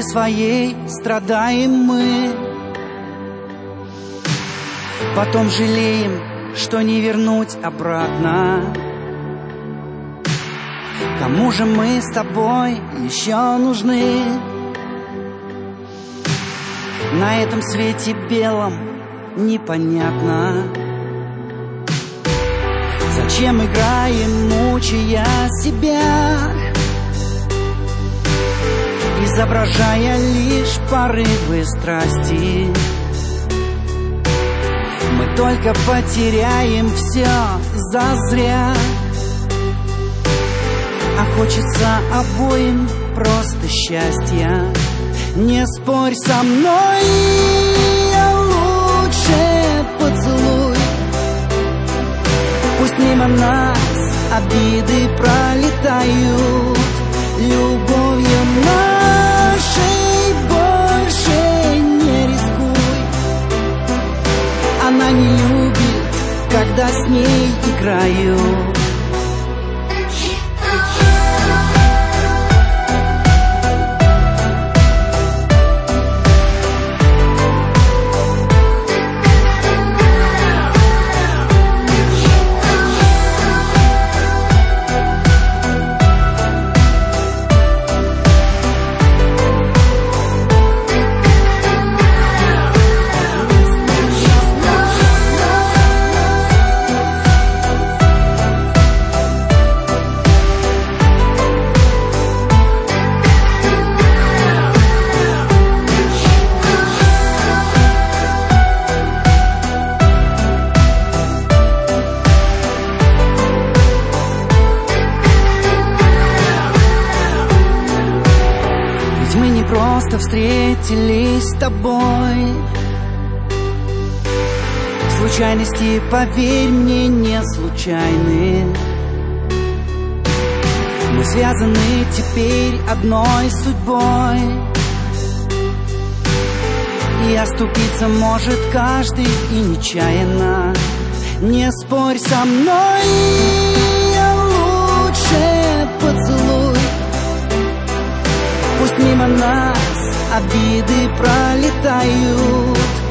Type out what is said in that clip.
своей страдаем мы. Потом жалеем, что не вернуть обратно. Кому же мы с тобой еще нужны? На этом свете белом непонятно, зачем играем, мучая себя, изображая лишь порывы страсти. Мы только потеряем все зазря, а хочется обоим просто счастья. Не спорь со мной, лучше поцелуй. Пусть мимо нас обиды пролетают, любовью нашей больше не рискуй. Она не любит, когда с ней играют. Просто встретились с тобой. Случайности, поверь мне, не случайны. Мы связаны теперь одной судьбой, и оступиться может каждый и нечаянно. Не спорь со мной, лучше поцелуй. Пусть мимо нас обиды пролетают,